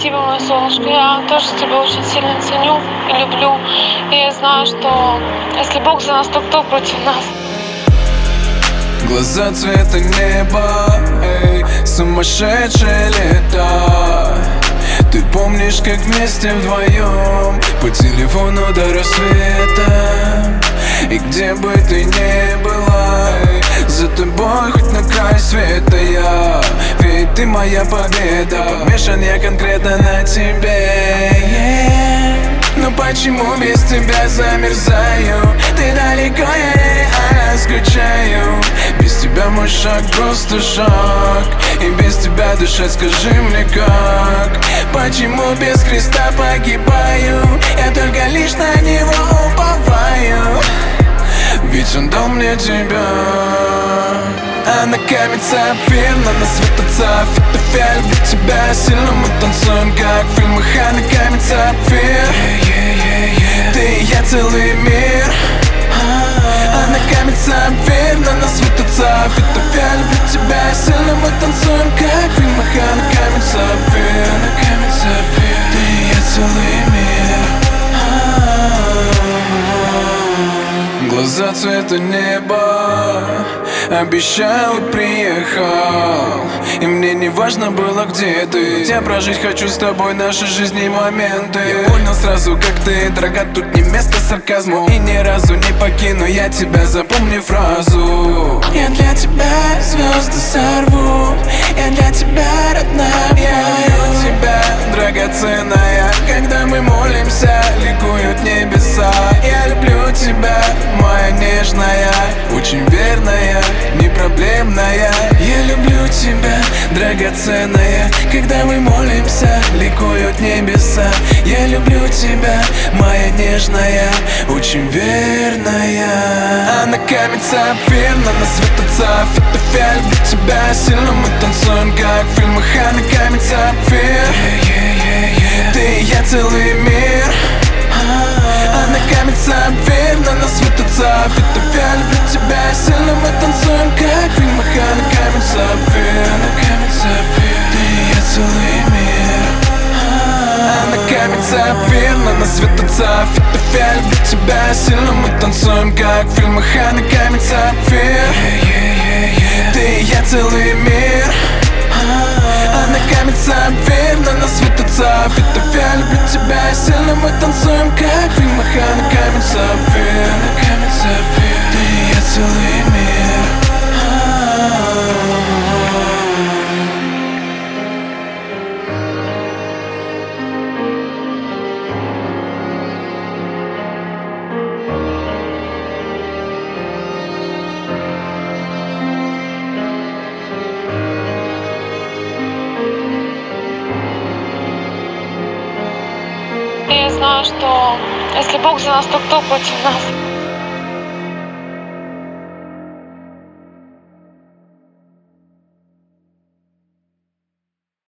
Спасибо, мое солнышко. Я тоже тебя очень сильно ценю и люблю. И я знаю, что если Бог за нас, то кто против нас? Глаза цвета неба, эй, сумасшедшее лето. Ты помнишь, как вместе вдвоем по телефону до рассвета. И где бы ты ни была, эй, за тобой хоть на край света я. Ведь ты моя победа, помешан я конкретно на тебе, Но почему без тебя замерзаю? Ты далеко, я реально скучаю. Без тебя мой шаг просто шаг, и без тебя дышать скажи мне как. Почему без Христа погибаю? Я только лишь на Него уповаю, ведь Он дал мне тебя. Она камень сапфир, на нас светится фотофия. Я люблю тебя сильно, мы танцуем как в фильмах. Она камень сапфир, ты и я целый мир. Она камень сапфир, на нас светится фотофия. Я люблю тебя сильно, мы танцуем как в фильмах. Она камень сапфир, ты и я целый мир. Глаза цвета неба, обещал и приехал. И мне не важно было, где ты. Я прожить хочу с тобой наши жизни и моменты. Я понял сразу, как ты, дорога, тут не место сарказму. И ни разу не покину я тебя, запомни фразу. Я для тебя звезды сорву, я для тебя родная. Я люблю тебя, драгоценная. Когда мы молимся, ликуют небеса. Я люблю тебя, моя нежная, очень верная, непроблемная. Я люблю тебя, драгоценная. Когда мы молимся, ликуют небеса. Я люблю тебя, моя нежная, очень верная. Она камень сапфир, на нас светится фотофия. Я люблю тебя сильно, мы танцуем как в фильмах. Она камень сапфир, ты и я целый мир. Она камень сапфир, на нас светится фотофия. Я люблю тебя сильно, мы танцуем как в фильмах. Она камень сапфир, ты и я целый мир. Она камень сапфир, на нас светится фотофия. Я люблю тебя сильно, мы танцуем как в фильмах. Она камень сапфир, ты и я целый мир. Она камень сапфир, на нас светится фотофия. Я люблю тебя сильно, мы танцуем как в фильмах. Она камень сапфир, ты и я целый мир. И я знаю, что если Бог за нас, то кто против нас?